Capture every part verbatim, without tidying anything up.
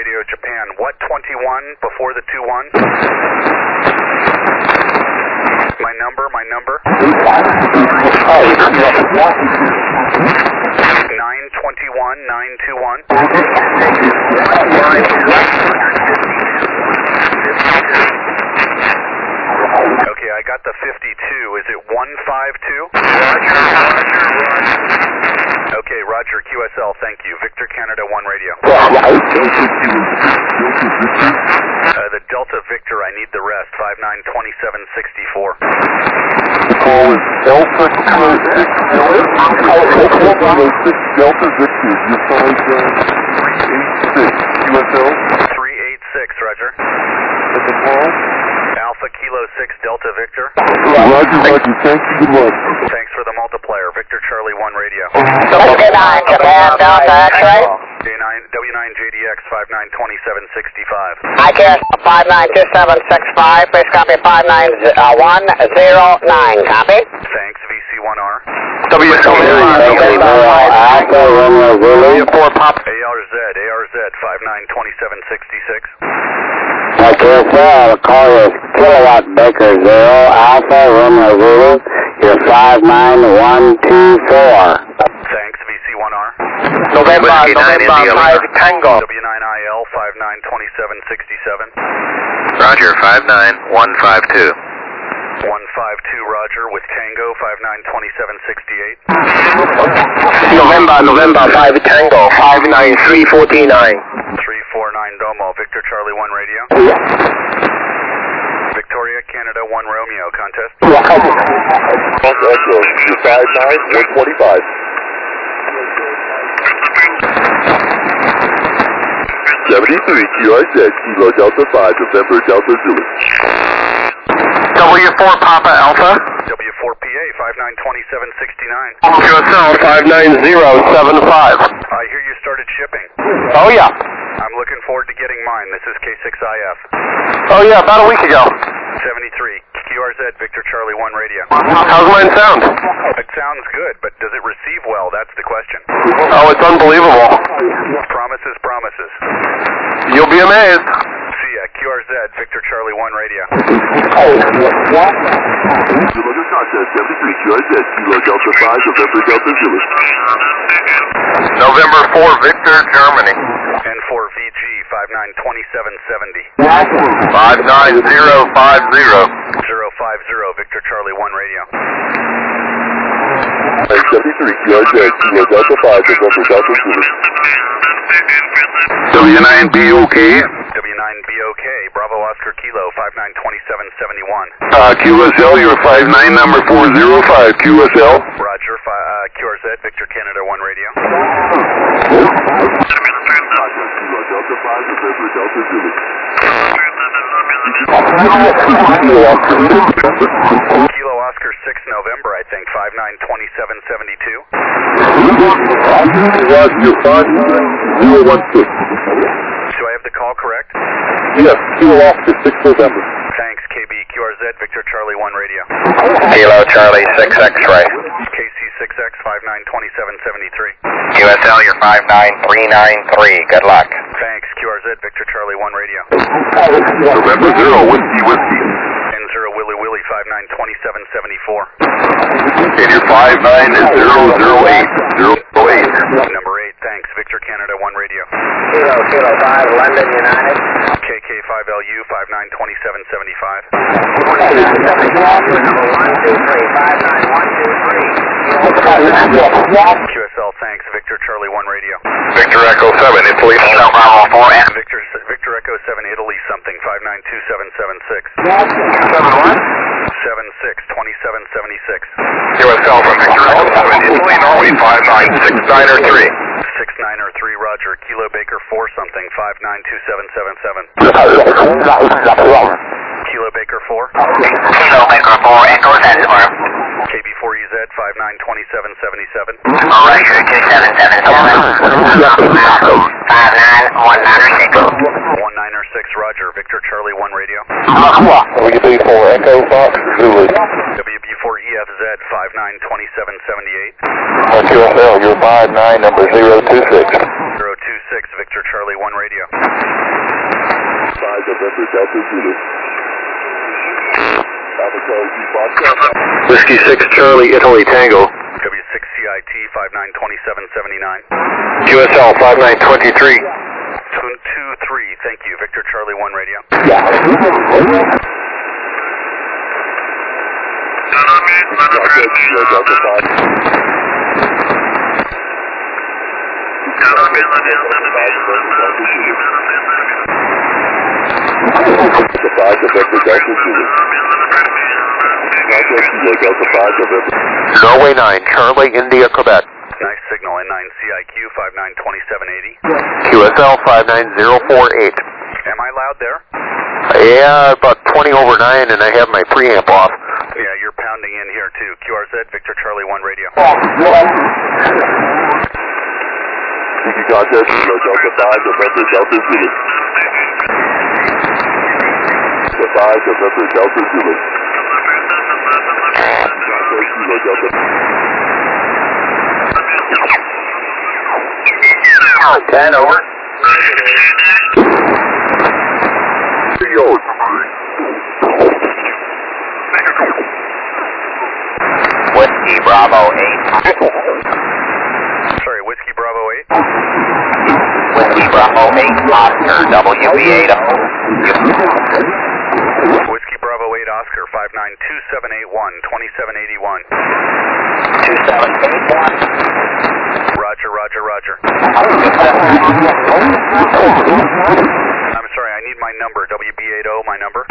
Radio Japan. What twenty-one before the two one? My number, my number. nine twenty-one, nine two one. Okay, I got the fifty-two. Is it one five two? Okay, Roger, Q S L, thank you. Victor Canada one Radio. Uh, the Delta Victor, I need the rest. five nine two seven six four. Call is Delta six Delta Victor. You find three eight six Q S L? three eight six, Roger. That's a call? Alpha Kilo six Delta Victor. Roger, Roger, thank you, good luck. Thanks for the multiplier. Victor Charlie one Radio. Good nine, Japan Delta X-ray. W nine J D X five nine two seven six five. I Q S five nine two seven six five, please copy five nine one zero nine, copy. Thanks, V C one R. W four Pop. A R Z, A R Z five nine two seven six six. I Q S L, call is Kilowatt Baker Zero, Alpha Romeo Zulu, you're five nine one two four. Thanks, V C one R. November, November five Tango. W nine I L five nine two seven six seven. Roger, five nine one five two. one five two Roger with Tango five nine two seven six eight. November, November five Tango, five nine three four nine. three four nine Domo, Victor Charlie one Radio. Victoria, Canada one Romeo, contest. Echo, you five nine one twenty-five. seventy-three Q R Z, Kilo Delta five, November Delta Zulu. W four Papa Alpha. W four P A five nine two seven six nine. Q S L five nine zero seven five. I hear you started shipping. Oh yeah. I'm looking forward to getting mine. This is K six I F. Oh yeah, about a week ago. seventy-three Q R Z, Victor Charlie one Radio. How's mine sound? It sounds good, but does it receive well? That's the question. Oh, it's unbelievable. Promises, promises. You'll be amazed. See ya, Q R Z, Victor Charlie one Radio. Zulu contest, seventy-three Q R Z, Kilo Delta five, November Delta Zulu. November four, Victor, Germany. N four V G five nine two seven seven zero. five nine zero five zero. zero five zero, Victor Charlie one Radio. seventy-three Q R Z, Kilo Delta five, November Delta Zulu. W nine B O K. W nine B O K, Bravo Oscar Kilo five nine two seven seven one. Uh, Q S L, you're five nine, number four zero five, Q S L. Roger, fi uh, Q R Z, Victor Canada one Radio. Kilo Delta five, November Delta Zulu. Kilo Oscar six November, I think, five nine two seven seven two. Roger, five nine zero one six. Do I have the call correct? Yes, Kilo Oscar six November. Thanks, K B. Q R Z, Victor Charlie one Radio. Kilo Charlie six X-ray. K C six X five nine two seven seven three. Q S L, you're five nine three nine three. Good luck. Thanks, Q R Z, Victor Charlie one Radio. November zero, Whiskey Whiskey. N zero Willy Willy five nine two seven seven four. And your five nine is zero zero eight. zero eight. Number eight, thanks, Victor Canada one Radio. Kilo Kilo five London United. K K five L U five nine two seven seven five. Q S L, thanks, Victor Charlie one Radio. Victor Echo seven, Italy. Bravo four. Victor Victor Echo seven Italy something five nine two seven seven six. seven one. seven six two seven seven six. Q S L from Victor Echo seven, Italy, Norway, five nine six nine or three. six nine or three Roger. Kilo Baker four something five nine two seven seven seven. Kilo Baker four. Kilo Baker four Echo Zanzibar. K B four E Z five nine two seven seven seven. Roger, two seven seven seven. five nine one nine six. one nine six Roger. Victor Charlie one Radio. W B four Echo Fox Zulu. W B four E F Z five nine two seven seven eight. Q S L, you're five nine, number zero two six. zero two six, Victor Charlie one radio. five November Delta Zulu. Alpha Charlie two Foxtrot. Whiskey six Charlie Italy Tango. W six C I T five nine two seven seven nine. Q S L five nine two three. two two three, thank you, Victor Charlie one radio. Delta Kilo Delta five. Delta five November Delta Zulu. Delta Kilo Delta five November. Norway nine Charlie India Quebec. Nice signal, N nine C I Q five nine two seven eight zero. Q S L five nine zero four eight. Am I loud there? Yeah, about twenty over nine, and I have my preamp off. Yeah, you're pounding in here too. Q R Z, Victor Charlie one radio. Tiki Contest Kilo Delta five November Delta Zulu. Delta five November Delta Zulu. Contest Kilo Delta. ten over. Whiskey Bravo eight. Sorry, Whiskey Bravo eight. Whiskey Bravo eight Oscar W B eight zero. Whiskey Bravo eight Oscar five nine two seven eight one two seven eight one. two seven eight one. Roger, roger, roger. I'm sorry, I need my number. W B eight zero, my number.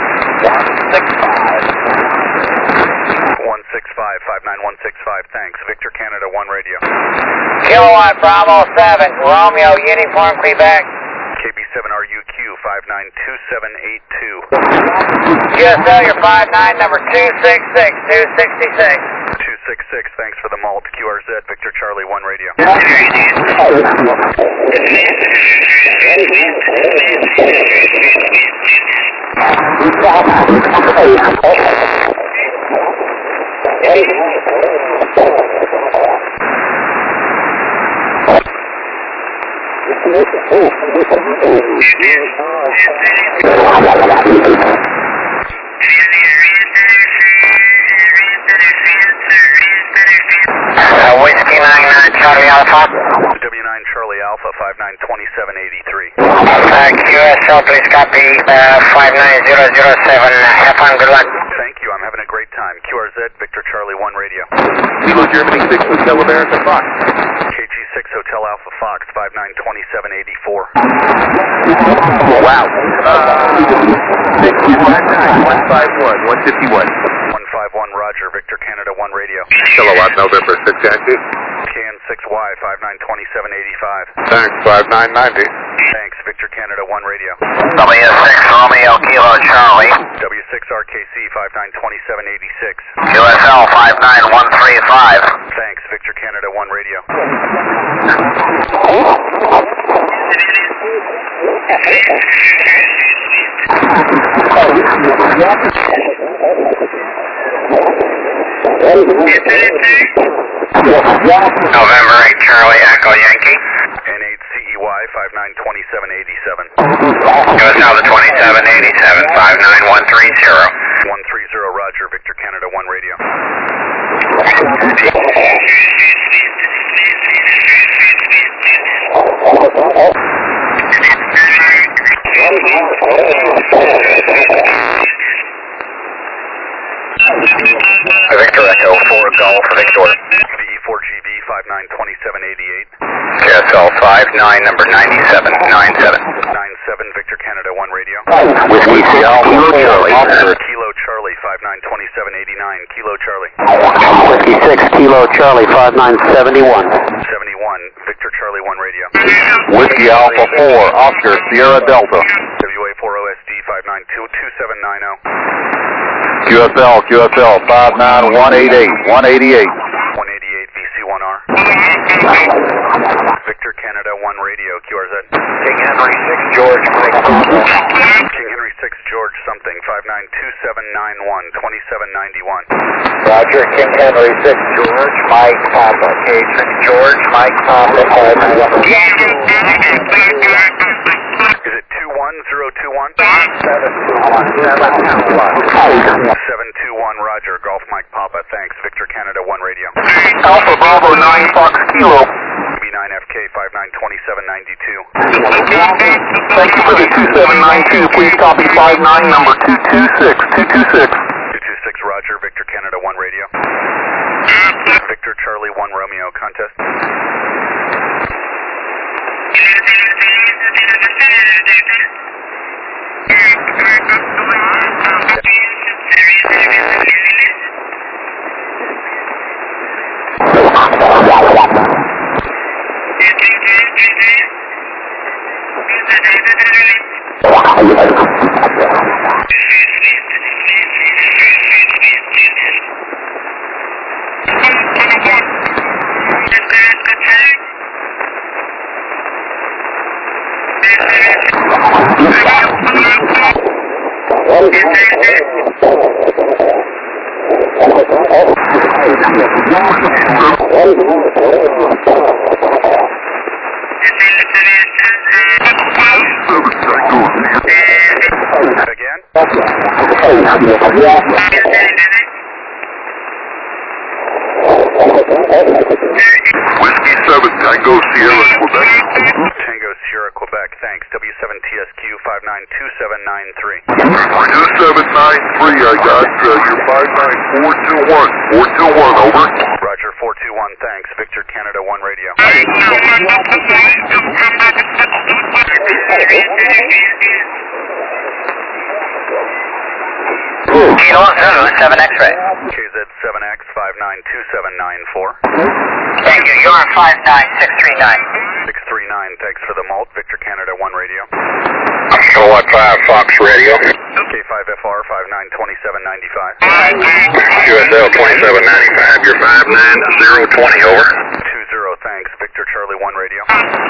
one six five, five nine one six five, thanks. Victor Canada one radio. Kilowatt Bravo seven, Romeo Uniform Quebec. K B seven R U Q five nine two seven eight two. Q S L, your five nine, number two six six, two sixty-six. two six six, thanks for the malt. Q R Z, Victor Charlie one radio. Uh, Whiskey nine nine Charlie Alpha. W nine Charlie Alpha five nine two seven eight three. Uh, Q S L, please copy uh, five nine zero zero seven. Have fun, good luck. Thank you, I'm having a great time. Q R Z, Victor Charlie one radio. Kilo Germany six Hotel America Fox. K G six Hotel Alpha Fox five nine two seven eight four. Wow. Uh, six five nine one five one one fifty-one. one five one Roger, Victor Canada one radio. Kilowatt November six active. K N six Y five nine two seven eight five. Thanks, five nine ninety. Thanks, Victor Canada one radio. W six Romeo Kilo Charlie. W six R K C five nine two seven eight six. Q S L five nine one three five. Thanks, Victor Canada one radio. November eight Charlie Echo Yankee. N eight C E Y five nine two seven eight seven. Q S L to twenty-seven eighty-seven five nine one three zero. one three zero Roger, Victor Canada one radio. Victor Echo four Golf Victor. V E four G V five nine two seven eight eight. K S L five nine number ninety-seven ninety-seven. nine seven Victor Canada one radio. Whiskey Seattle Kilo Charlie. Kilo Charlie five nine two seven eight nine. Kilo Charlie. Whiskey six Kilo Charlie five nine seven one. seventy-one Victor Charlie one radio. Whiskey Alpha four Oscar Sierra Delta. W A four O S D five nine two two seven nine zero. Q S L Q S L five nine one eight eight one eighty-eight. one eighty-eight V C one R. Victor Canada one radio. Q R Z. King Henry six George Mike. King Henry six George something, five nine two seven nine one, twenty-seven ninety-one. Roger, King Henry six George, Mike Papa. K six George, Mike Papa. Is it two one zero two one? seven two one. seven two one, Roger, Golf Mike Papa, thanks. Victor Canada one radio. Alpha Bravo nine Fox Kilo. B nine F K five nine twenty-seven ninety-two. Thank you for the two seven nine two. Please copy five nine number two two six. two two six. two two six, Roger, Victor Canada one radio. Victor Charlie one Romeo, contest. Again? Whiskey seven, Tango Sierra, Quebec. Tango Sierra, Quebec, thanks. W seven T S Q five nine two seven nine three. two seven nine three, I got uh, your five nine four two one. four two one, over. Roger, four two one, thanks. Victor Canada one radio. Kilo Zulu, seven X-ray. K Z seven X five nine two seven nine four. Thank you, you're five nine six three nine. six three nine, thanks for the malt. Victor Canada one radio. Kilowatt five Fox Radio. K five F R five nine twenty-seven ninety-five. Q S L twenty-seven ninety-five. You're five nine zero twenty, over. two zero, thanks. Victor Charlie one radio.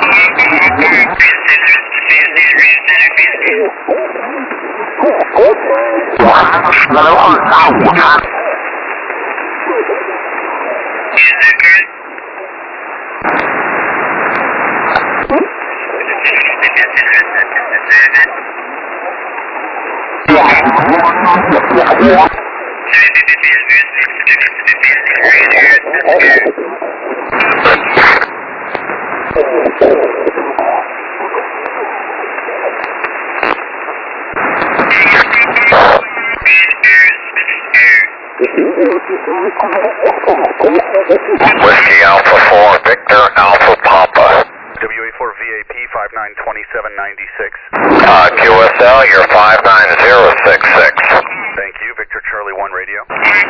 Whiskey Alpha four, Victor Alpha Papa. W A four V A P five nine twenty-seven ninety-six. Uh, Q S L, you're five nine zero six six. Thank you. Victor Charlie one radio.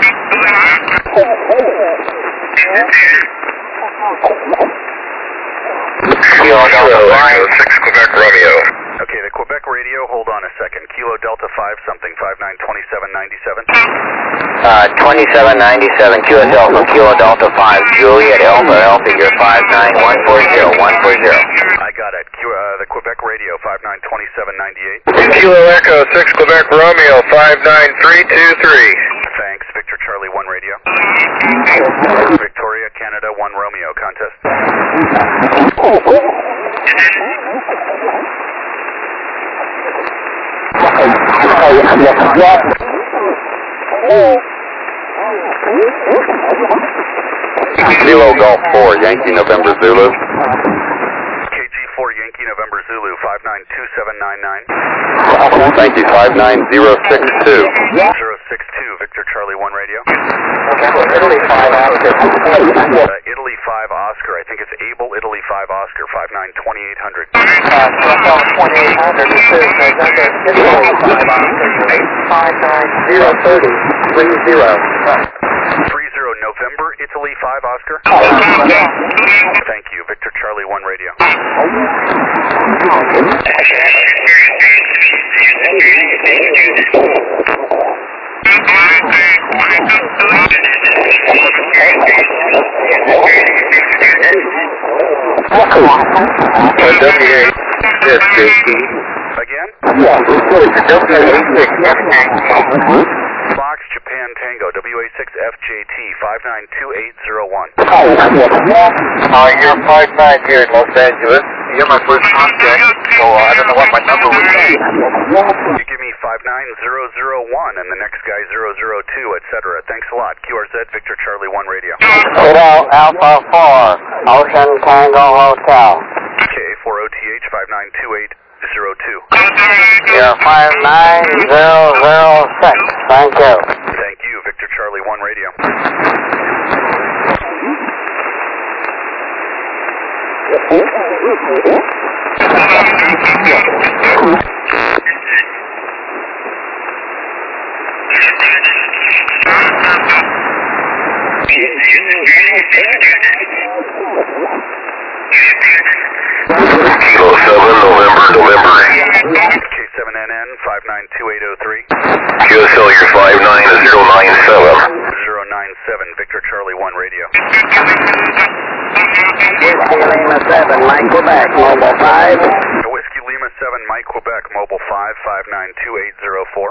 Kilo Delta five six Quebec Romeo. Okay, the Quebec radio, hold on a second. Kilo Delta five something, five nine twenty-seven ninety-seven. Uh, twenty-seven ninety-seven, Q S L from Kilo Delta five, Juliet Alpha Alpha, you're five nine one four zero, one four zero. I got it. Q, uh, the Quebec radio, five nine twenty-seven ninety-eight. Kilo Echo six Quebec Romeo, five nine three two three. Thanks. Victor Charlie one radio. Victoria Canada one Romeo, contest. Kilo Golf four, Yankee November Zulu. K G four Yankee November Zulu, five nine two seven nine nine. Thank you, five nine zero six two. zero six two, Victor Charlie one radio. Italy five Oscar. Uh, Italy five Oscar, I think it's Able Italy five Oscar, five nine twenty-eight hundred. twenty-eight hundred, this is November Italy five Oscar, five nine zero thirty, three zero. three zero, November Italy five Oscar. Thank you, Victor Charlie one radio. W eight, this J T, Again? Delta A six F J T. Fox Japan Tango, W A six F J T, five nine two eight zero one. Uh, you're five nine here in Los Angeles. You're my first contact, so uh, I don't know what my number would be. You give me five nine zero zero one and the next guy zero zero two, et cetera. Thanks a lot. Q R Z, Victor Charlie one Radio. Hotel Alpha four, Ocean Tango Hotel. K A four O T H, five nine two eight zero two. You're five nine zero zero six. Thank you. Thank you, Victor Charlie one Radio. Kilo seven, November, November. K seven N N, five nine two eight zero three. Q S L, you're five nine zero nine seven. zero nine seven, Victor Charlie one Radio. Whiskey Lima seven, Mike Quebec, Mobile five. Whiskey Lima seven, Mike Quebec, Mobile five, five nine two eight zero four.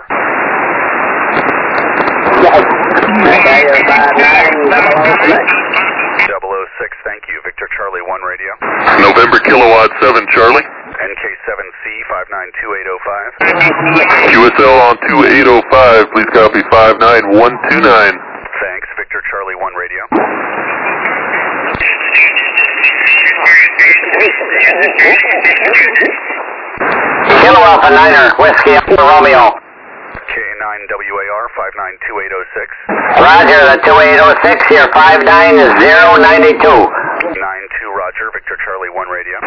double oh six, thank you, Victor Charlie one Radio. November, Kilowatt seven, Charlie. N K seven C, five nine two eight zero five. Q S L on two eight zero five, please copy five nine one two nine. Thanks, Victor Charlie one Radio. Kilo Alpha Niner, Whiskey Alpha Romeo. K nine W A R, five nine two eight zero six. Roger, the two eight zero six, you're five nine zero nine two. nine two, Roger, Victor Charlie one Radio.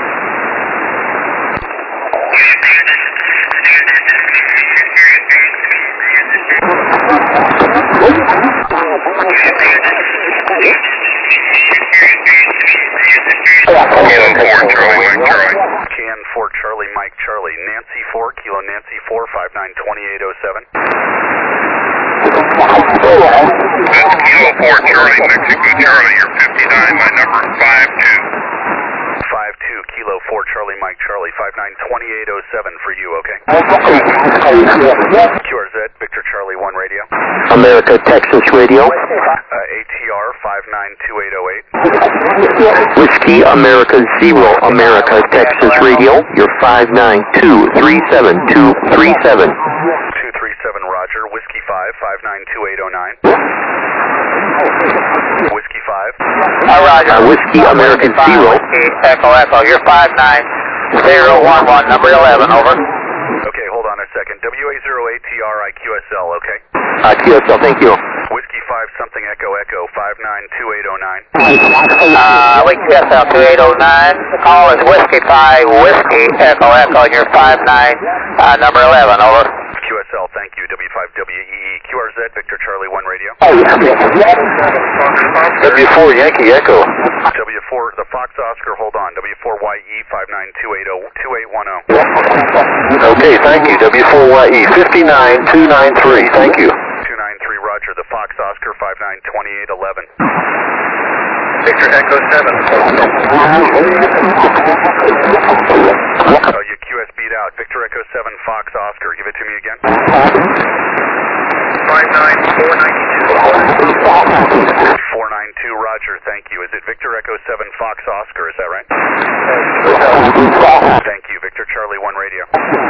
K N four, Charlie, Mike, Charlie. K N four, Charlie Mike Charlie. Nancy four, Kilo Nancy four, five nine two eight zero seven. That's Kilo four, Charlie, Mexico, Charlie, you're fifty-nine, my number five two. five two, Kilo four, Charlie Mike Charlie, five nine two eight zero seven for you, okay? Q R Z, Victor Charlie one Radio. America, Texas Radio. Uh, A T R, five nine two eight zero eight. Whiskey America Zero, America, Texas Radio. You're five nine two three seven two three seven. two three seven, Roger. Whiskey five, five nine two eight zero nine. Whiskey five. Uh, Roger. Uh, Whiskey American Zero. Echo, Echo, you're five nine zero one one, number eleven, over. Okay, hold on a second. W A zero A T R I Q S L, okay? Uh, Q S L, thank you. Whiskey five something Echo Echo, five nine two eight zero nine. Uh, we Q S L two eight zero nine, call is Whiskey five, Whiskey, Echo, Echo, you're five nine, uh, number eleven, over. Q S L, thank you. W five W E E. Q R Z, Victor Charlie one Radio. W four, Yankee Echo. W four, the Fox Oscar, hold on. W four Y E, five nine two eight zero two eight one zero. Okay, thank you. W four Y E, fifty-nine two nine three, thank you. two nine three, Roger. The Fox Oscar, five nine two eight one one. Victor Echo seven. Oh, you Q S B'd out. Victor Echo seven, Fox Oscar. Give it to me again. five nine four nine two. four nine two, Roger. Thank you. Is it Victor Echo seven, Fox Oscar? Is that right? Thank you. Victor Charlie one Radio.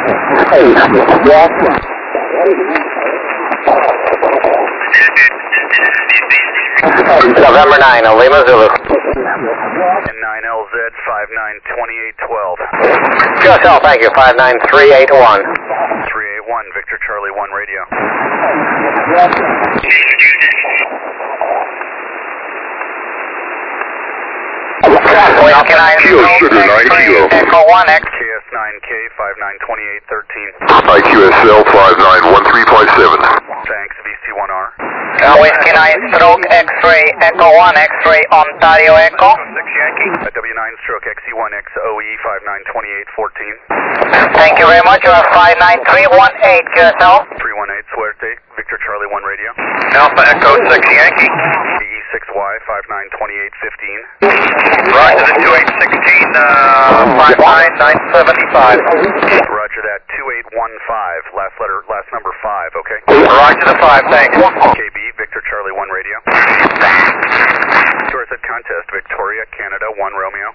November nine, Lima Zulu. N nine L Z, five nine two eight one two. Q S L, thank you, five nine three eight one. three eight one, Victor Charlie one Radio. Kilo Sugar nine Kilo. Echo one X. K S nine K, five nine two eight one three. I Q S L five nine one three five seven. Thanks. V C one R. Uh, Whiskey nine Stroke X-ray, Echo one X-ray, Ontario Echo. six Yankee. Uh, W nine stroke X E one X O E, five nine two eight one four. Thank you very much. You are five nine three one eight Q S L. three one eight, Suerte. Victor Charlie one Radio. Alpha Echo six Yankee. D E six Y, five nine two eight one five. Roger the two eight one six, uh, five nine nine seven five. Roger that. two one five, last letter, last number five, okay? Roger the five, thanks. K B, Victor Charlie one radio. Q R Z contest, Victoria, Canada, one Romeo.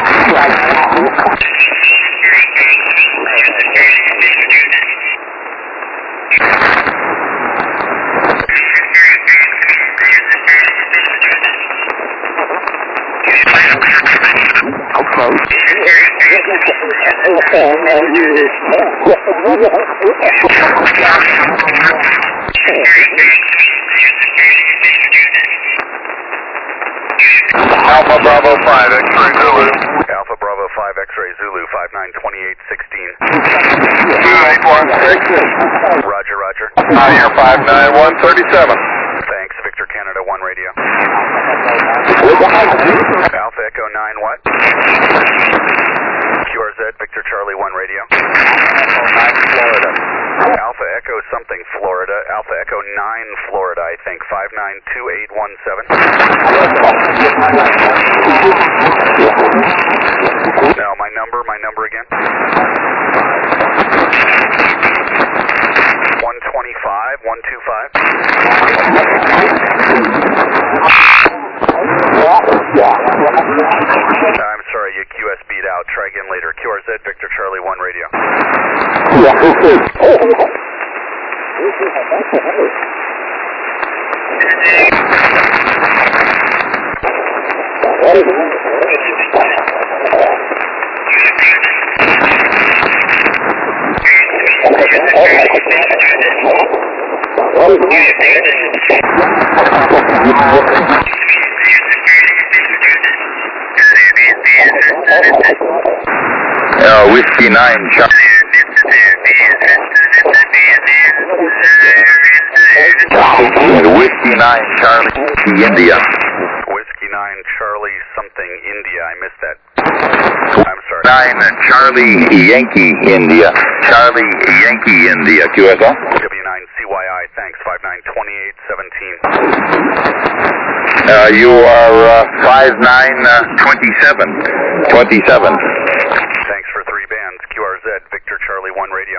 Alpha Bravo five, X-ray Zulu. Alpha Bravo five, X-ray Zulu, five nine twenty-eight sixteen. two eight one six. Roger, roger. Uh, you're five nine one thirty-seven. Thanks, Victor Canada one radio. Alpha Echo nine what? Q R Z, Victor Charlie one radio. Florida. Alpha Echo something Florida. Alpha Echo nine Florida, I think. five nine two eight one seven. Now, my number, my number again. one twenty-five, one two five. I'm sorry, you Q S B'd out. Try again later. Q R Z, Victor Charlie one radio. Uh, Whiskey nine, Charlie. Whiskey nine, Charlie, India. Whiskey nine, Charlie something, India. I missed that. I'm sorry. nine, Charlie, Yankee, India. Charlie, Yankee, India. Q S L? W nine C Y I, thanks. five nine twenty-eight seventeen. Uh, you are uh, five nine twenty-seven. twenty-seven. Thanks for three bands. Q R Z, Victor Charlie one radio.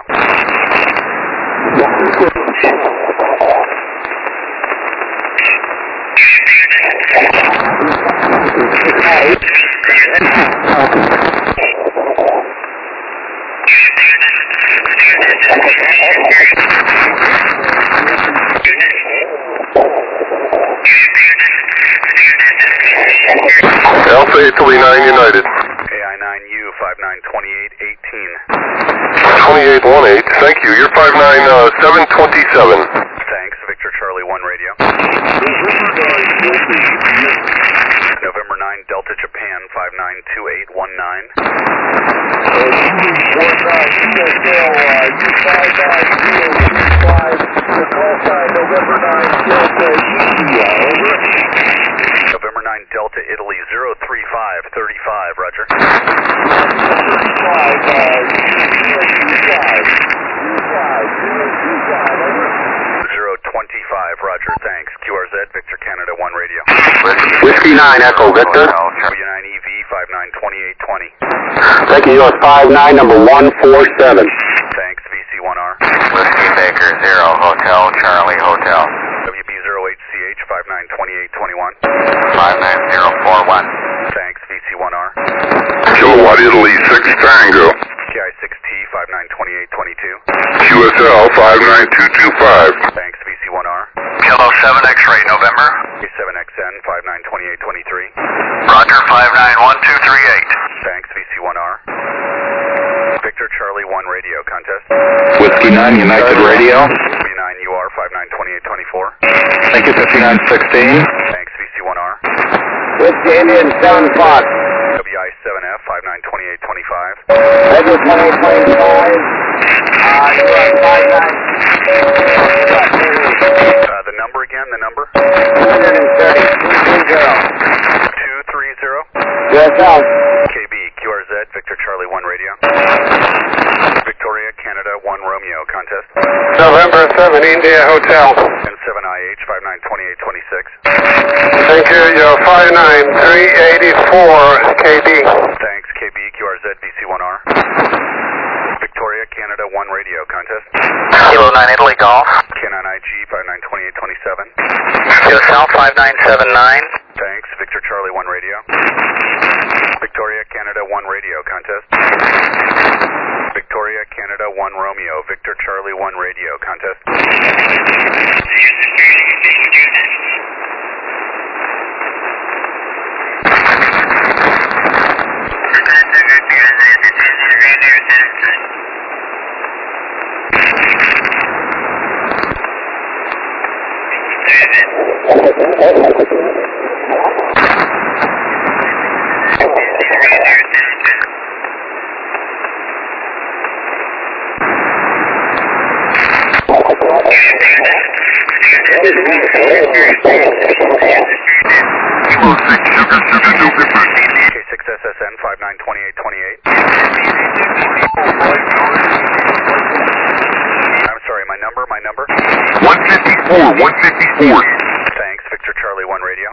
Alpha Italy nine United. A I nine U, five nine twenty-eight eighteen. twenty-eight eighteen, thank you. You're five nine seven twenty-seven. Thanks, Victor Charlie one radio. November nine, Delta Japan, five nine two eight one nine. November nine, Delta Italy, zero three five thirty-five, roger. zero twenty-five, roger, thanks. Q R Z, Victor Canada one radio. Whiskey nine, Echo Victor. W nine E V, five nine twenty-eight twenty. Thank you, U S five nine, number one four seven. Thanks, V C one R. Whiskey Baker zero, Hotel, Charlie, Hotel. W B zero H C H, five nine twenty-eight twenty-one. five nine zero four one. Thanks, V C one R. Kilowatt Italy six Tango. K I six T, five nine twenty-eight twenty-two. Q S L five nine two two five. Thanks, V C one R. Kilo seven X-ray, November. K seven X N, five nine twenty-eight twenty-three. Roger, five nine one two three eight. Thanks, V C one R. Victor Charlie one radio contest. Whiskey nine United Radio. W nine U R, five nine twenty-eight twenty-four. Thank you, fifty-nine sixteen. Thanks, V C one R. Whiskey Indian seven Fox. W I seven F, five nine twenty-eight twenty-five. Echo twenty-eight twenty-five. Uh, U S five nine. Uh, the number again, the number? two thirty, two three zero. U S L. K B, Q R Z, Victor Charlie one radio. Victoria, Canada one Romeo contest. November seven India Hotel. And seven I H, five nine twenty-eight twenty-six. Thank you. You're five nine three eighty-four K B. Thanks, K B, Q R Z, V C one R. Victoria, Canada one one radio, contest. Kilo nine Italy Golf. K nine I G five nine two eight two seven. Q S L five nine seven nine. Thanks, Victor Charlie one radio. Victoria Canada one radio, contest. Victoria Canada one Romeo, Victor Charlie one radio, contest. K six S S N five nine two eight two eight. I'm sorry, my number, my number? one fifty-four, one fifty-four. Thanks, Victor Charlie one radio.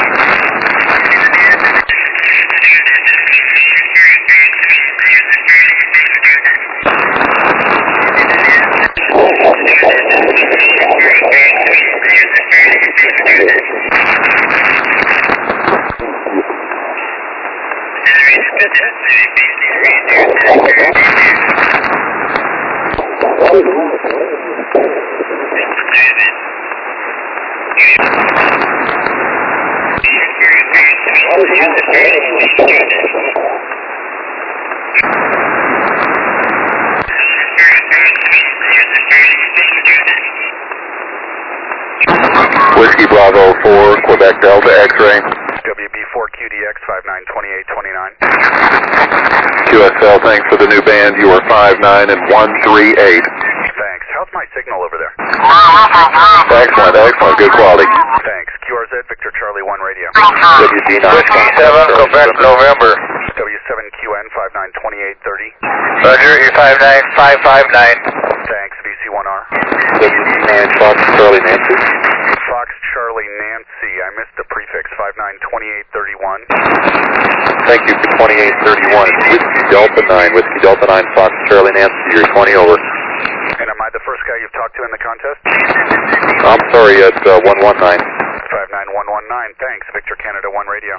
Whiskey Bravo four, Quebec Delta X-ray. W B four Q D X five nine two eight two nine. Q S L, thanks for the new band. You are five nine and one three eight. Thanks. How's my signal over there? Excellent, excellent, good quality. Thanks. Q R Z, Victor Charlie one radio. W D nine. Whiskey seven, Quebec November. W seven Q N five nine two eight three zero. Roger, you're five nine five five nine. Thanks. V C one R. W D nine, Fox Charlie Nancy. Fox Charlie Nancy. I missed the prefix five nine two eight three one. Thank you for twenty-eight thirty-one. Whiskey Delta nine, Whiskey Delta nine, Fox Charlie Nancy, you're twenty over. And am I the first guy you've talked to in the contest? I'm sorry, it's uh, one one nine. five nine one one nine. Thanks. Victor Canada one radio.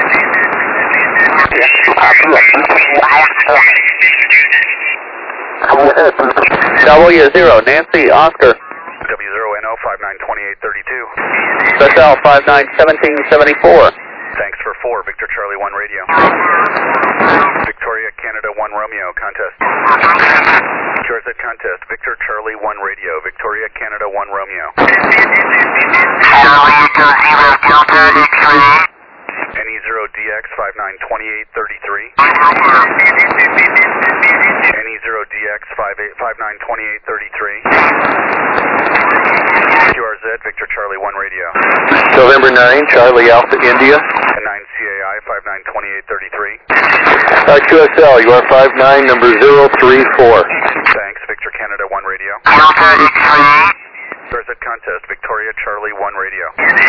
W zero, Nancy Oscar. W zero N O five nine two eight three two. S L five nine seventeen seventy-four. Thanks for four. Victor Charlie one radio. Victoria Canada one Romeo contest. Q R Z contest. Victor Charlie one radio. Victoria Canada one Romeo. N E zero D X five nine two eight three three. N E zero D X five nine two eight three three. Q R Z, Victor Charlie one radio. November nine, Charlie Alpha India. And nine C A I five nine two eight three three. Uh, Q S L, you are five nine, number zero three four. Thanks, Victor Canada one radio. Q R Z contest, Victoria Charlie one radio.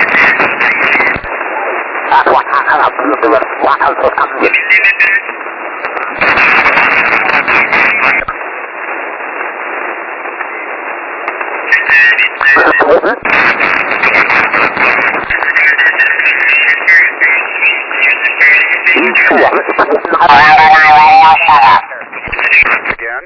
Again?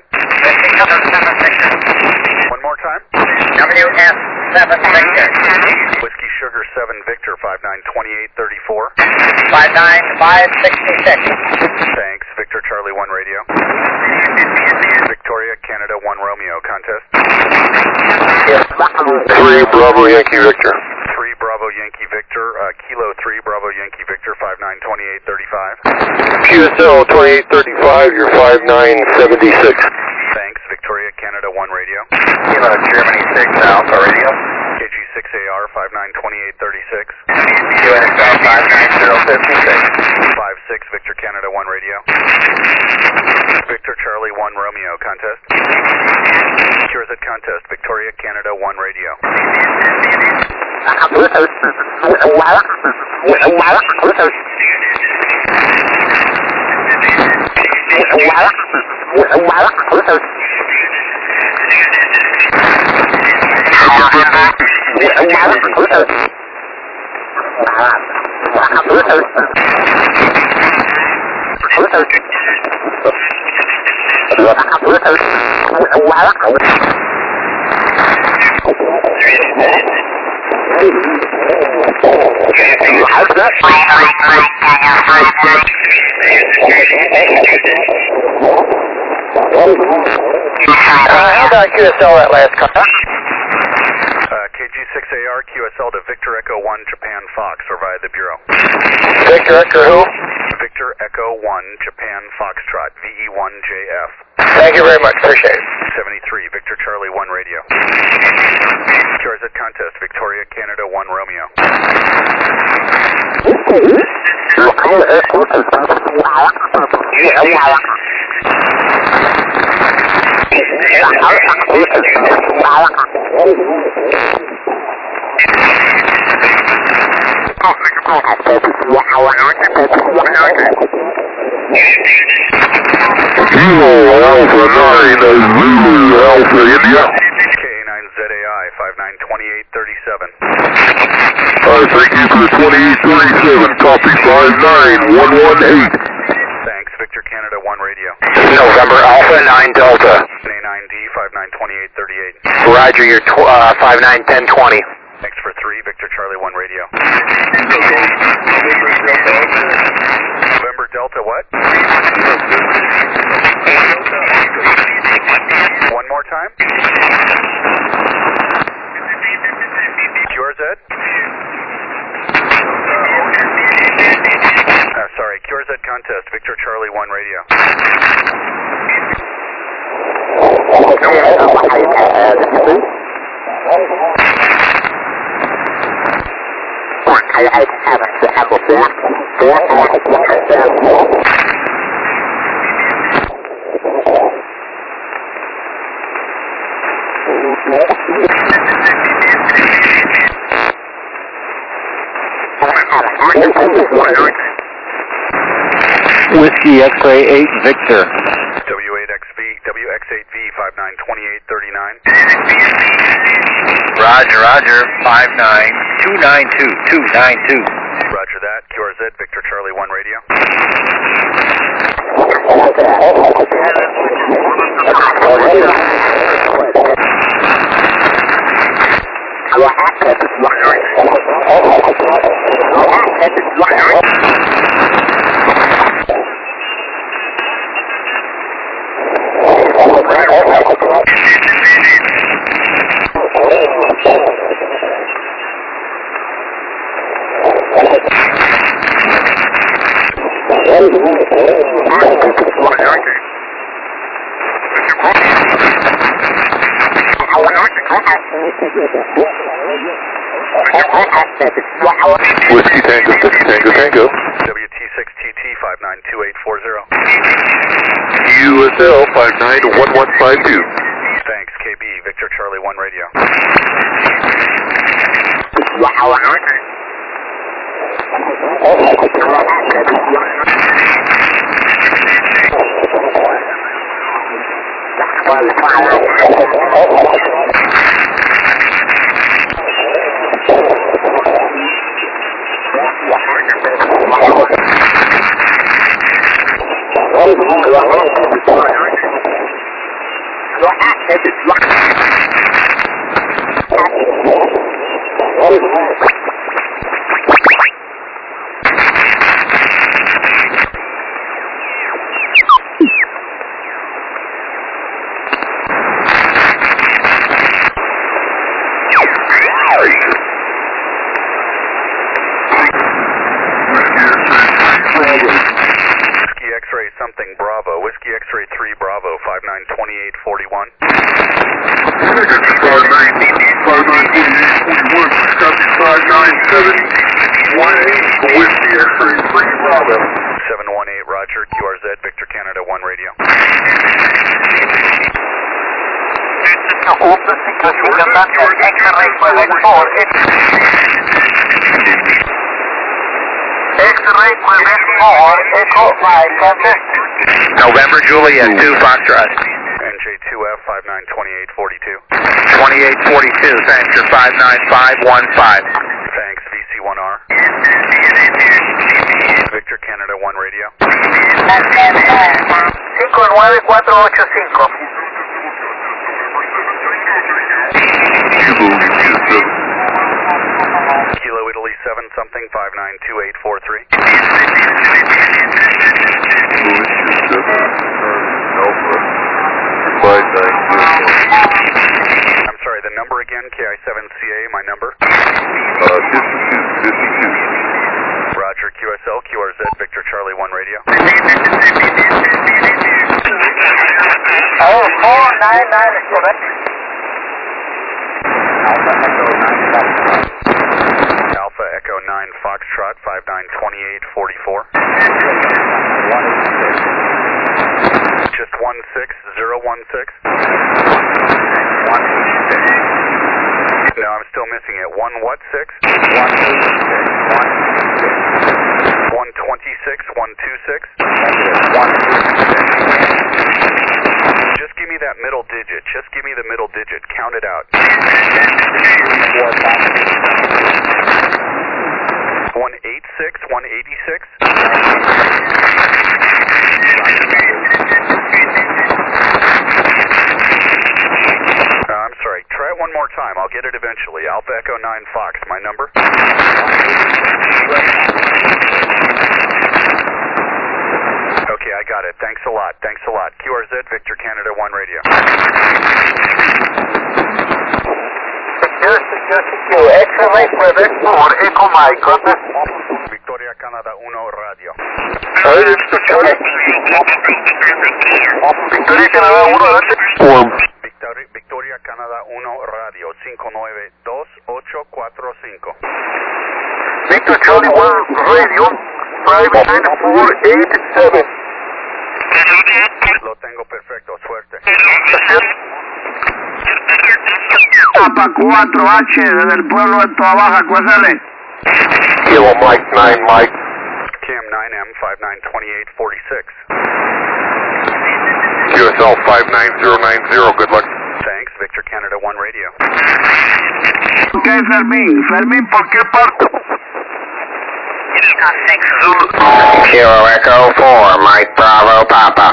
One more time? W F seven Victor. Whiskey Sugar seven Victor five nine two eight three four. five nine five six six. Thanks, Victor Charlie one radio. Victoria Canada one Romeo contest. Three Bravo Yankee Victor. three Bravo Yankee Victor, uh, Kilo three Bravo Yankee Victor five nine two eight three five. Q S L twenty-eight thirty-five, you're five nine seventy-six. Thanks, Victoria Canada one radio. Kilo Germany six Alpha radio. K G six A R five nine two eight three six. Q S L five nine zero five six. five six Victor Canada one radio. Victor Charlie one Romeo contest. Q R Z contest, Victoria Canada one radio. how about Q S L that last call? Uh, K G six A R Q S L to Victor Echo one Japan Fox or via the Bureau. Victor Echo who? Victor Echo one Japan Foxtrot, V E one J F. Thank you very much, appreciate it. seventy-three, Victor Charlie one Radio. Q R Z contest, Victoria Canada one Romeo. Zero Alpha nine, Zulu Alpha India. K A nine Z A I, five nine twenty-eight thirty-seven. Uh, thank you for the twenty-eight thirty-seven, copy five nine one one eight. Thanks, Victor Canada one Radio. November Alpha nine Delta. K A nine D, five nine twenty-eight thirty-eight. Roger, your tw uh, five nine ten twenty. Thanks for three, Victor Charlie one Radio. November Delta what? One more time? Q R Z? Uh, sorry, Q R Z contest, Victor Charlie one Radio. Whiskey X-ray eight Victor. W eight X V, W X eight V, five nine twenty-eight thirty-nine. Roger, roger, five nine two nine two two nine two. Roger that, Q R Z, Victor Charlie one Radio. Whiskey Tango, Whiskey Tango, Tango. W T six T T, five nine two eight four zero. U S L five nine one one five two. Thanks, K B, Victor Charlie one Radio. Whiskey X-ray something Bravo, Whiskey X-ray three Bravo, five nine twenty-eight forty-one. five nine twenty-eight forty-one, copy five nine seven one eight, Whiskey X-ray three Bravo. seven one eight, Roger, Q R Z, Victor Canada one Radio. X-ray Quebec four, Echo five, contest. November Juliet two Foxtrot. And J two F five nine twenty-eight forty-two. twenty-eight forty-two, thanks, you're five nine five one five. Thanks, V C one R. Victor Canada one radio. cinco nueve cuatro ocho cinco. Kilo Italy seven something five nine two eight four three. I'm sorry, the number again, K I seven C A, my number? Uh, fifty-two, fifty-two. Roger, Q S L, Q R Z, Victor Charlie one radio. Oh, four nine nine seven. Alpha Echo nine Foxtrot five nine twenty-eight forty-four. Just one six zero one six. No, I'm still missing it. One what six? One twenty-six, one two six. Just give me that middle digit. Just give me the middle digit. Count it out. One eight six, one eighty six. Uh, I'm sorry. Try it one more time. I'll get it eventually. Alpha Echo nine Fox, my number. Okay, I got it. Thanks a lot. Thanks a lot. Q R Z, Victor Canada one radio. Excellent weather for Echo Mike. Victoria Canada uno radio. Victoria Canada uno radio. Victoria, Victoria Canada uno radio. cinco nueve dos ocho cuatro cinco. Victor Charlie one radio. five nine four eight seven. Lo tengo perfecto. Suerte. Papa cuatro H desde el pueblo de Toa Baja, Cuesele. Kilo Mike nine Mike. Cam nine M five nine twenty-eight forty-six. Q S L five nine zero nine zero, good luck. Thanks, Victor Canada one radio. Ok, Fermín. Fermín, ¿por qué parte? Kilo Echo four, Mike Bravo Papa.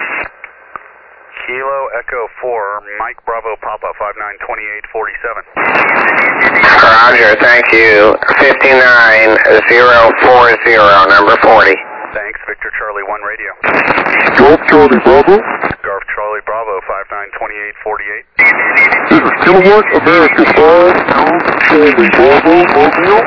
Kilo Echo four, Mike Bravo Papa five nine twenty-eight forty-seven. Roger, thank you. fifty-nine zero four zero, number forty. Thanks, Victor Charlie one radio. Golf Charlie Bravo. Golf Charlie Bravo five nine twenty-eight forty-eight. This is Kilowatt America five. Golf Charlie Bravo, Mobile.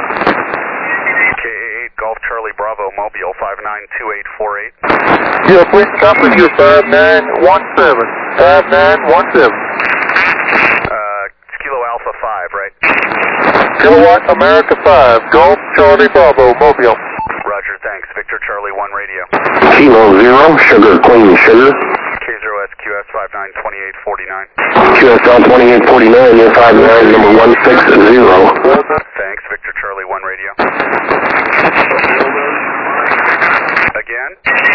K A eight Golf Charlie Bravo Mobile five nine two eight four eight. Yeah, please copy your five nine one seven. five nine one seven. Uh, it's Kilo Alpha five, right? Kilowatt America five. Golf Charlie Bravo, Mobile. Roger, thanks. Victor Charlie one radio. Kilo Zero, Sugar Queen Sugar. K zero S Q S five nine twenty-eight forty-nine. Q S L twenty-eight forty-nine, you're five nine, number one six zero. Thanks, Victor Charlie one radio. Again?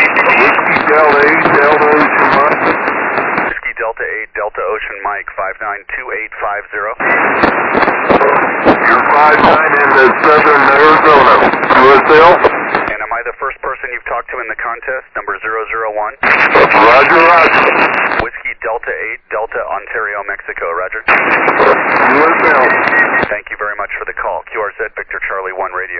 Whiskey Delta eight Delta Ocean Mike five nine two eight five zero. You're five nine in the southern Arizona. Q S L? And am I the first person you've talked to in the contest? Number zero zero one. Roger, roger. Whiskey Delta eight Delta Ontario, Mexico. Roger. Q S L. Thank you very much for the call. Q R Z Victor Charlie one radio.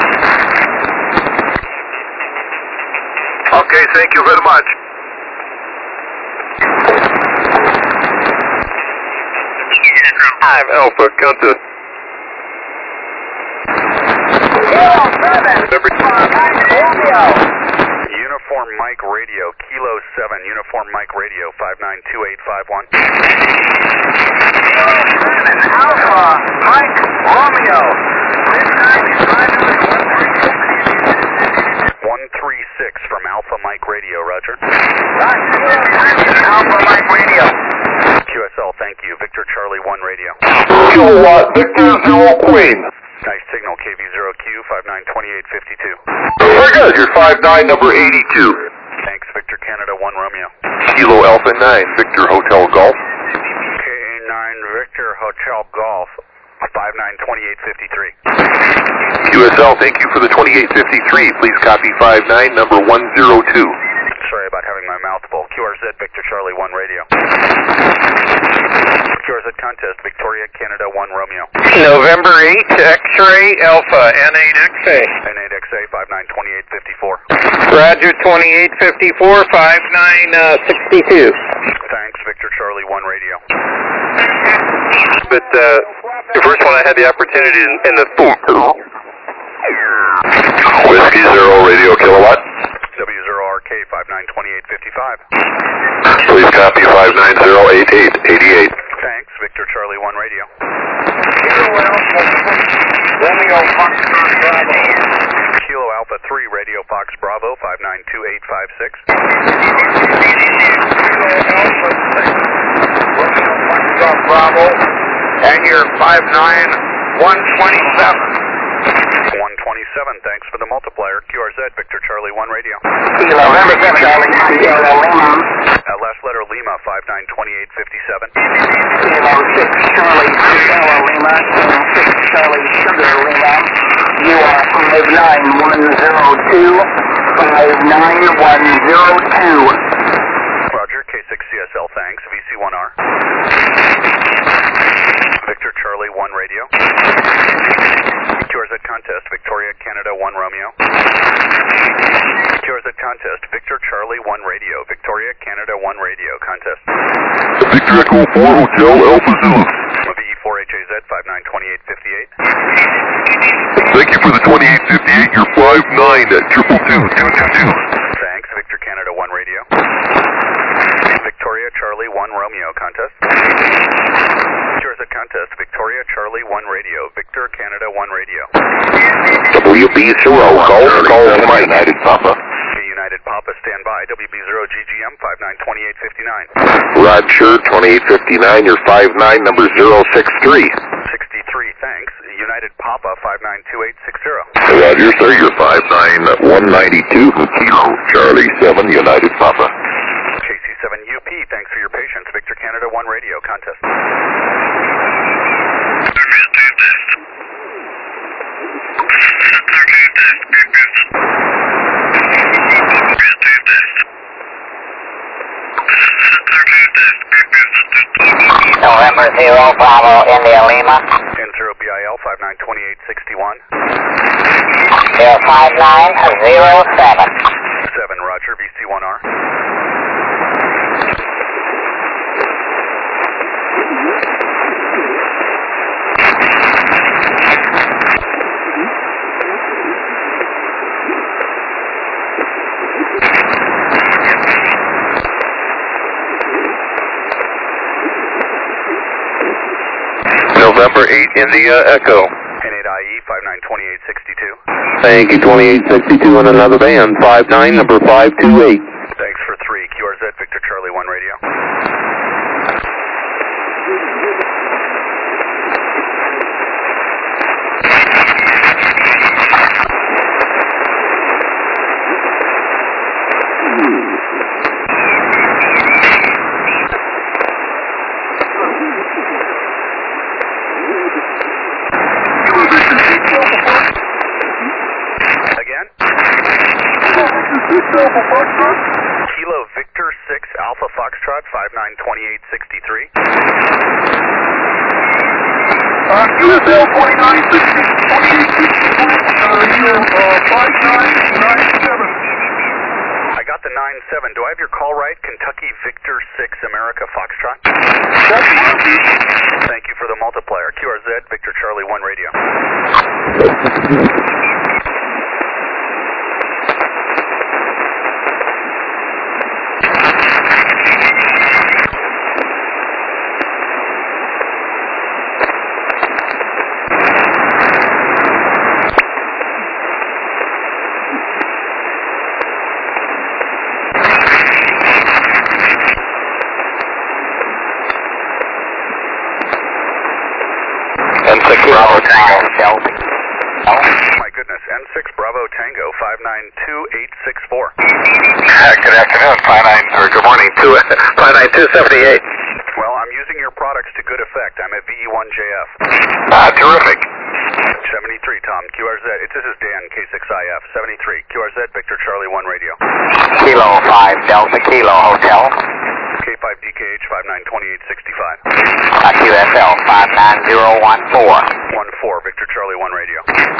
Okay, thank you very much. I'm Alpha, contact. Uniform Mike Radio, Kilo seven, Uniform Mike Radio, five nine two eight five one. Alpha, Mike, Romeo. one three six from Alpha Mike Radio, Roger. Alpha, Mike Radio. Q S L, thank you. Victor Charlie one Radio. Kilowatt Victor Zero Queen. Nice signal, K V zero Q, five nine twenty-eight fifty-two. Very good, you're five nine, number eighty-two. Thanks, Victor Canada one Romeo. Kilo Alpha nine, Victor Hotel Golf. K nine Victor Hotel Golf, five nine twenty-eight fifty-three. Q S L, thank you for the twenty-eight fifty-three. Please copy five nine, number one zero two. Sorry about having my mouth full. Q R Z Victor Charlie one Radio. Q R Z contest, Victoria Canada one Romeo. November eighth, X-ray Alpha, N eight X A. N eight X A, five nine twenty-eight fifty-four. Roger, twenty-eight fifty-four, five nine sixty-two. Thanks, Victor Charlie one Radio. But uh, the first one I had the opportunity in, in the Whiskey Zero Radio Kilowatt. W zero R K, five nine twenty-eight fifty-five. Please copy five nine zero eight eight eighty-eight. Thanks, Victor Charlie one Radio. Romeo Foxtrot Bravo. Kilo Alpha three Radio Fox Bravo, five nine two eight five six. Foxtrot Bravo, and your five nine one twenty-seven. one twenty-seven, thanks for the multiplier. Q R Z Victor Charlie one Radio. November seventh, Charlie, Sierra Lima. Uh, last letter Lima, five nine twenty-eight fifty-seven. Kilo six, Charlie, Sierra Lima. Kilo six, Charlie, Sugar Lima. You are five nine one zero two. five nine one zero two. Roger, K six C S L, thanks. V C one R. Victor Charlie one Radio. Q R Z contest, Victoria Canada one Romeo. Q R Z contest, Victor Charlie one Radio. Victoria Canada one Radio contest. Victor Echo four Hotel Alpha Zulu. V E four H A Z, five nine twenty-eight fifty-eight. Thank you for the twenty-eight fifty-eight. You're five nine at triple two two two two. Thanks, Victor Canada one Radio. Victoria Charlie one Romeo contest. Q R Z contest, Victoria Charlie one Radio. Victor Canada one Radio. W B zero Golf Golf United Papa. United Papa standby. W B zero G G M five nine twenty-eight fifty-nine. Roger, twenty-eight fifty-nine. You're five nine, number zero six three. sixty-three, thanks. United Papa five nine two eight six zero. Roger, sir. You're five nine one ninety-two. Kilo Charlie seven United Papa. K C seven U P, thanks for your patience. Victor Canada one Radio contest. November zero, Bravo, India Lima. N zero B I L five nine twenty-eight sixty-one. Zero five nine zero seven. seven, Roger, V C one R. November eight India Echo. N eight I E five nine twenty-eight sixty-two. Thank you, twenty-eight sixty-two on another band. five nine, number five two eight. Thanks for three. Q R Z Victor Charlie one Radio. Again? Kilo Victor six Alpha Foxtrot five nine twenty-eight sixty-three. Uh, U S L twenty-nine sixty, twenty-eight sixty-two, uh, you uh, five nine nine seven. I got the nine seven. Do I have your call right? Kentucky Victor six America Foxtrot? That's right. Thank you for the multiplier. Q R Z Victor Charlie one Radio. N six Bravo Tango. Shelby. Oh. My goodness, N six Bravo Tango, five nine two eight six four. Good afternoon, five nine, or good morning, five nine two seven eight. Well, I'm using your products to good effect. I'm at V E one J F. Ah, terrific. seventy-three, Tom, Q R Z. It, this is Dan, K six I F, seventy-three. Q R Z, Victor Charlie one Radio. Kilo five, Delta Kilo Hotel. K five D K H, five nine two eight six five. Uh, Q S L five nine zero one four. one four, Victor Charlie one Radio.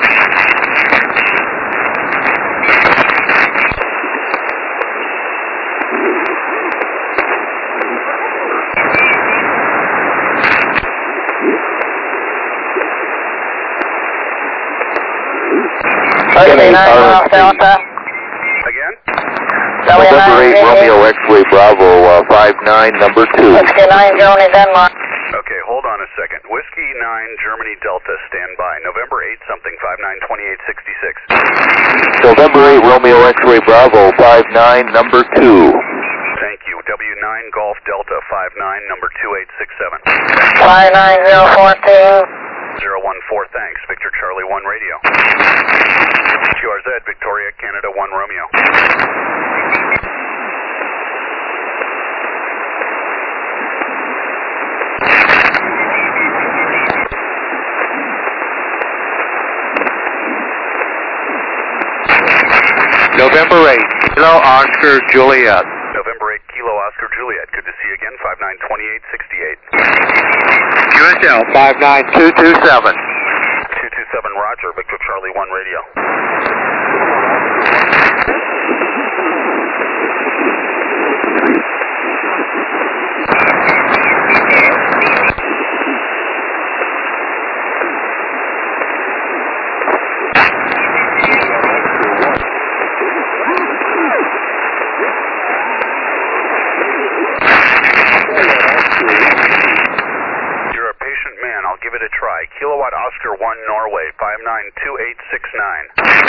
seventy-nine Delta. Again? November eight, Romeo X-Ray Bravo, uh, five nine, number two. Whiskey nine, Germany, Denmark. Okay, hold on a second. Whiskey nine, Germany Delta, stand by. November eight something, five nine two eight six six. November eight, Romeo X-Ray Bravo, five nine, number two. Thank you. W nine Golf Delta, five nine, number two eight six seven. five nine zero one four. zero one four, thanks. Victor Charlie one Radio. Q R Z, Victoria, Canada one Romeo. November eight, Kilo Oscar Juliet. November eight, Kilo Oscar Juliet. Good to see you again, five nine two eight six eight. Q S L five nine two two seven. two two seven, Roger, Victor Charlie one Radio. I'll give it a try. Kilowatt Oscar one Norway, five nine two eight six nine.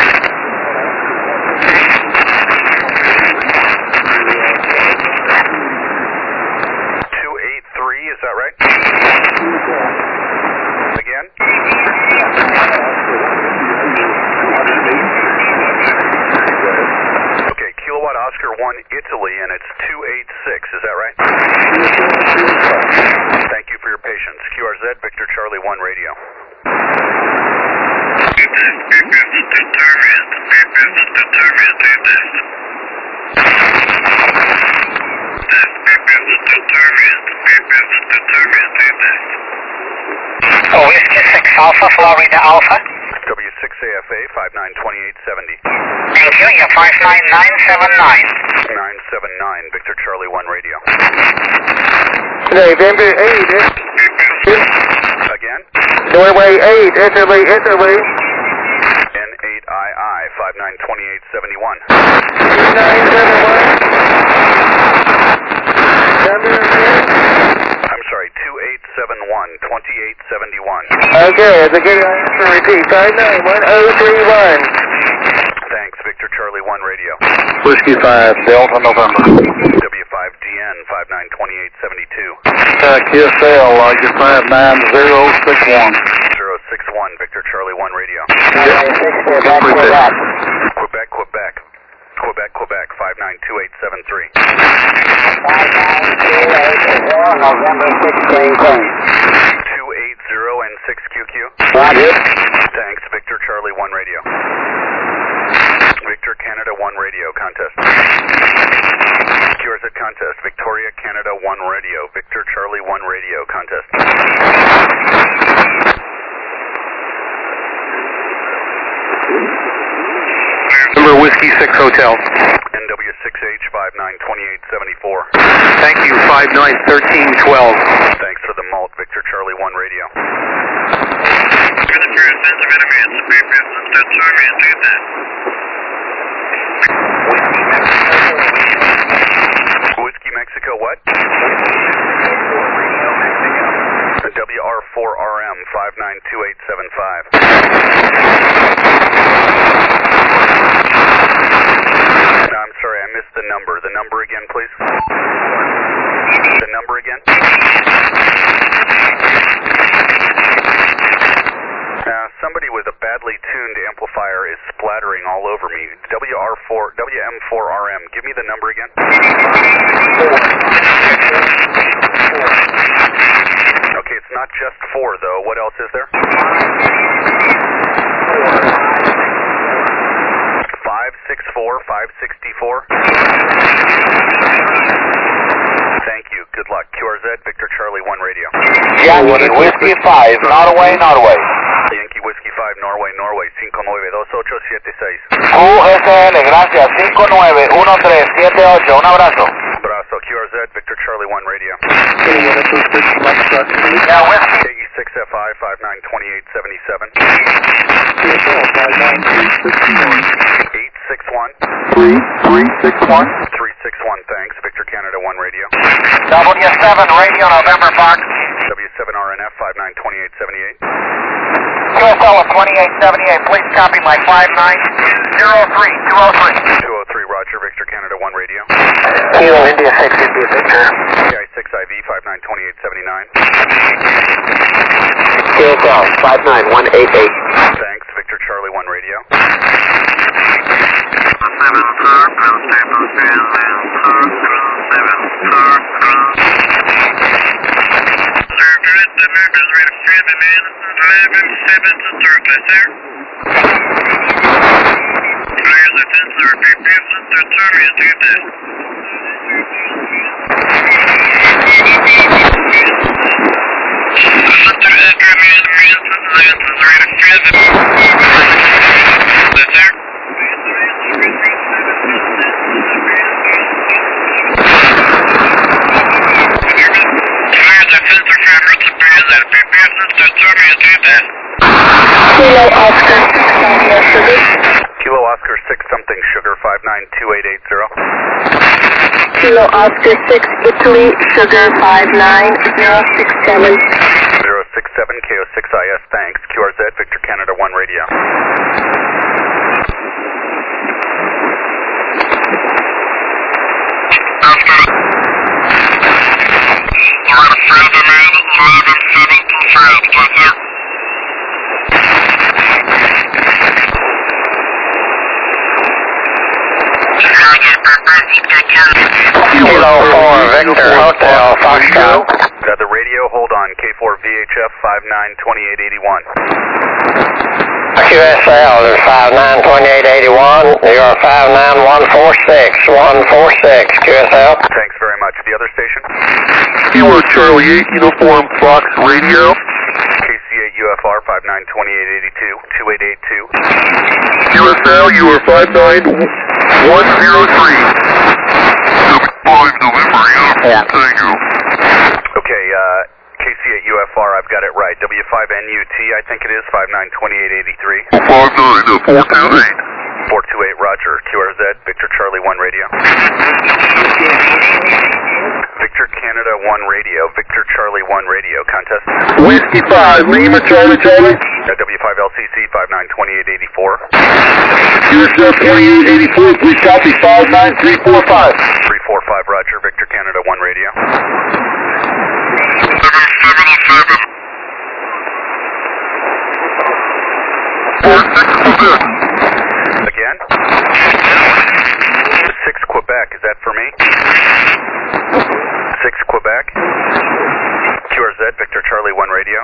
two eight three, is that right? Again? Okay, Kilowatt Oscar one Italy, and it's two eight six, is that right? Thank you for your patience. Q R Z, Victor Charlie one Radio. Oh, Whiskey six Alpha, Florida Alpha. W six A F A, five nine two eight seven zero. Thank you, you're five nine nine seven nine. nine seven nine, Victor Charlie one Radio. November eight, Again? Norway eight, Italy, Italy. N eight I I, five nine two eight seven one. nine seven one. Number again? I'm sorry, two eight seven one, two eight seven one. Okay, it's a good answer. Repeat, five nine one oh three one. Thanks, Victor Charlie one Radio. Whiskey five, Delta November. W five D N, five nine two eight seven two. Uh, Q S L, uh, you're five nine zero six one. zero six one, Victor Charlie one Radio. Quebec, Quebec. Quebec, Quebec. Quebec, Quebec, five nine two eight seven three. five nine two eight zero, November sixteen. two eight zero and six Q Q. Roger. Thanks, Victor Charlie one Radio. Victor Canada one Radio, contest. Q R Z contest, Victoria Canada one Radio, Victor Charlie one Radio, contest. Number Whiskey six Hotel. N W six H, five nine two eight seven four. Thank you, five nine one three one two. Thanks for the malt, Victor Charlie one Radio. Whiskey Mexico, what? W R four R M, five nine two eight seven five. No, I'm sorry, I missed the number. The number again, please. The number again? Uh, somebody with a badly tuned tuned amplifier is splattering all over me. W R four, W M four R M, give me the number again. Okay, it's not just four though. What else is there? five six four, five sixty-four. Thank you. Good luck. Q R Z, Victor Charlie one radio. Yankee Whiskey five, Norway, Norway. Yankee Whiskey five, Norway, Norway, cinco nueve dos ocho siete seis. Q S L, gracias, cinco nueve uno tres siete ocho, un abrazo. Abrazo. Q R Z, Victor Charlie one radio. Yeah, Whiskey. K E six F I, five nine two eight seven seven. eight six one. three three six one. three six one, thanks. Victor Canada one radio. W seven, Radio November Fox. W seven R N F, five nine two eight seven eight. Q S L twenty-eight seventy-eight, please copy my five nine zero three two oh three. two oh three, Roger. Victor Canada one radio. Kilo India six, India Victor. K I six I V, five nine two eight seven nine. Q S L five nine one eight eight. Thanks. Victor Charlie one radio. Kilo Oscar six, Kilo Oscar six something sugar, five nine two eight eight zero. Kilo Oscar six, Italy, sugar five nine zero six seven. zero six seven, K O six I S, thanks. Q R Z, Victor Canada one radio. Kilo four, Victor Hotel, Foxtrot. Uh, the radio, hold on. K four V H F, five nine two eight eight one. Q S L is five nine two eight eight one. You're five nine one four six one four six. Q S L. Thanks very much. The other station? Kilo Charlie eight, Uniform Fox Radio. K C eight U F R, five nine two eight eight two, two eight eight two. Q S L, you are five nine one zero three. five delivery, Yeah. Tango. Okay, uh, K C eight U F R, I've got it right. W five N U T, I think it is, five nine two eight eight three. five nine four two eight. four two eight, Roger. Q R Z, Victor Charlie one radio. Victor Canada one radio, Victor Charlie one radio, contest. Whiskey five, Lima Charlie Charlie. Uh, W five L C C, five nine two eight eight four. Q S L twenty-eight eighty-four, please copy five nine three four five. three four five, Roger. Victor Canada one radio. seven seven seven. four six Quebec. Again? six Quebec, is that for me? six Quebec. Q R Z, Victor Charlie one radio.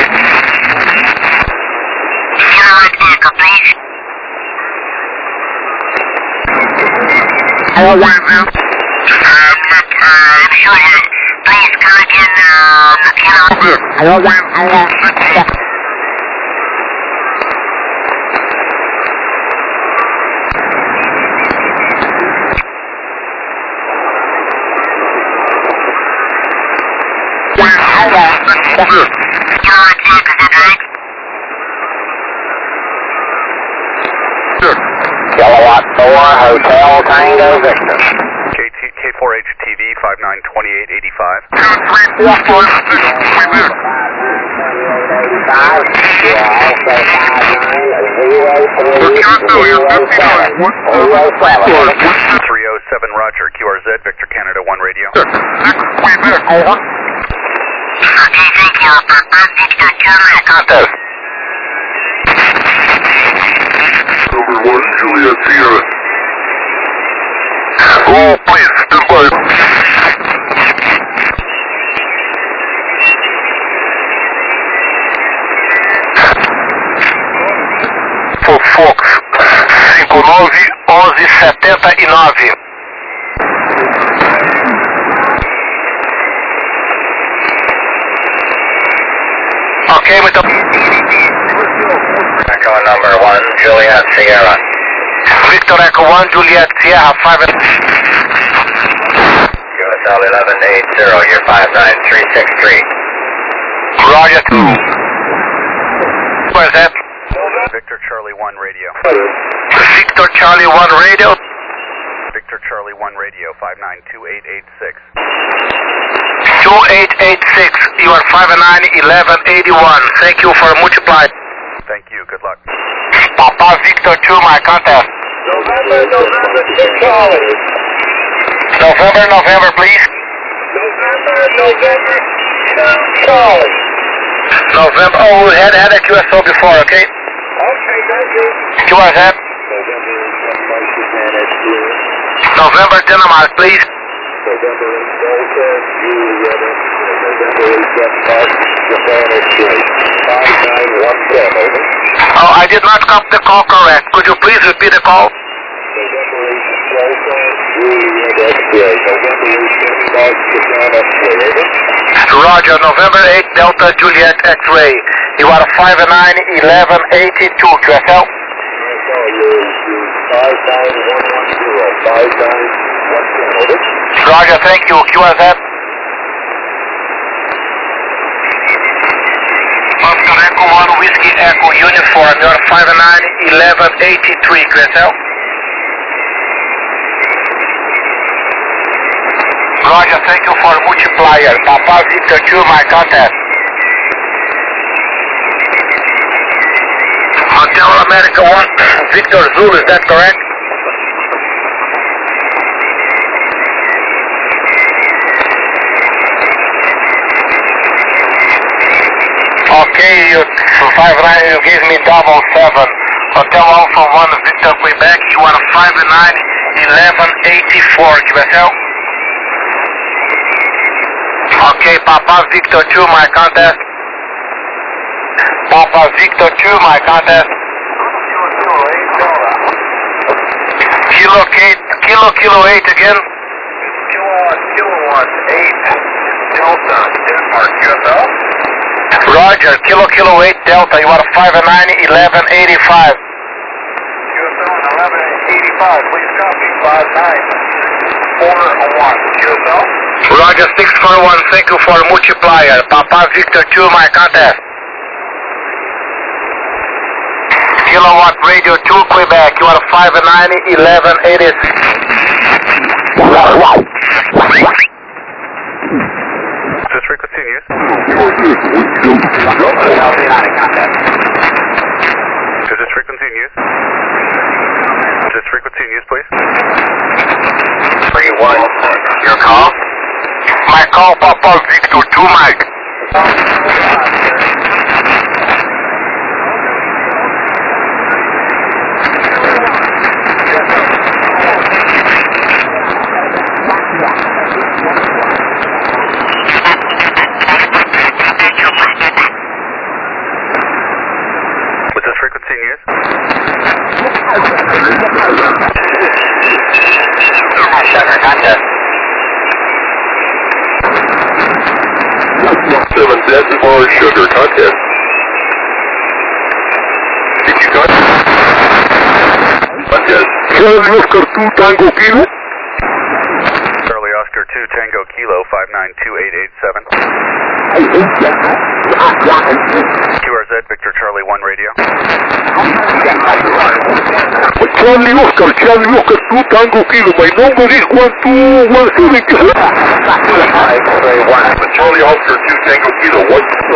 Always is. Um, uh, I'm sure that both Carlton and Quebec. Always six. Kilowatt four, Hotel Tango Victor. K four H T V, five nine two eight eight five. Yeah. five three oh seven, Roger. Q R Z, Victor Canada one radio. Contest. one, Juliet Sierra. Oh, please, stand by. For Fox, cinco nove, onze, setenta e nove. Ok, muito Echo number one, Juliet Sierra. Victor Echo one, Juliet Sierra, five. U S L eleven eight zero, you're five nine three six three. Roger. Where's that? Victor Charlie one radio. Victor Charlie one radio. Victor Charlie one radio, five nine two eight eight six. two eight eight six, you are five nine eleven eighty-one. Thank you for multiply. Thank you, good luck. Papa Victor two, my contact. November, November, six Charlie. November, November, please. November, November, two Charlie. November, oh, we had, had a Q S O before, okay? Okay, thank you. Q S O. November, Dinamark, please. November, Delta, Juliet, November, Japan, Japan, X-ray, five nine one seven, over. Oh, I did not copy the call correct. Could you please repeat the call? November, Delta, Juliet, X-ray, November, Japan, Japan, X-ray, over. Roger, November eight, Delta, Juliet, X-ray. You are five nine eleven eighty-two, Q S L. five nine one one zero, five nine one seven, over. Roger, thank you, Q S F. Oscar Echo one, Whiskey Echo Uniform, you are five nine eleven eighty-three, Q S L. Roger, thank you for multiplier. Papa Victor two, my contact. Hotel America one, Victor Zulu, is that correct? Okay, you five nine, you gave me double seven. Hotel Alpha one, Victor Quebec, you are five nine eleven eighty-four, Q S L. Okay, Papa Victor two, my contact. Papa Victor two, my contact. Kilo eight, Kilo Kilo eight again. Kilo Kilo eight, Delta, Denmark, Q S L. Roger, Kilo Kilo eight Delta, you are five nine eleven eighty-five. Q S L eleven eighty-five, please copy, five nine four one, Q S L. Roger, six four one, thank you for multiplier. Papa Victor two, my contact. Kilowatt Radio two, Quebec, you are five nine eleven eighty-six. Is this frequency in use? Is this frequency in use? Is this frequency in use, please? three one, your call? My call, Papa Victor two, Mike. Was this frequency in use? Sugar contest. Seven decimal sugar contest. Did you got contest? Charlie Oscar two, Tango Kilo. Charlie Oscar two, Tango Kilo, five nine two eight eight seven. Q R Z, Victor Charlie one radio. Charlie Oscar, Charlie Oscar two, Tango Kilo. My number is one two one seven. Charlie Oscar two, Tango Kilo, one two.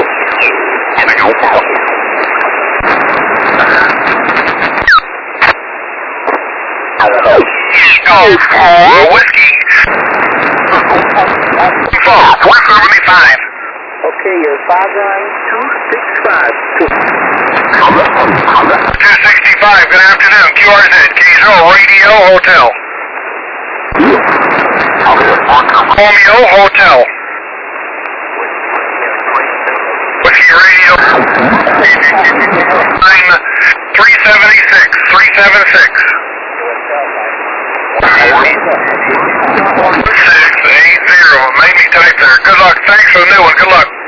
Oh, whiskey. one seventy-five. Okay, you're five nine two six five. two sixty-five, good afternoon. Q R Z, K zero, Radio Hotel. Romeo Hotel. Whiskey Radio. Line three seventy-six, three seventy-six. six eight zero, made me type there. Good luck, thanks for the new one, good luck.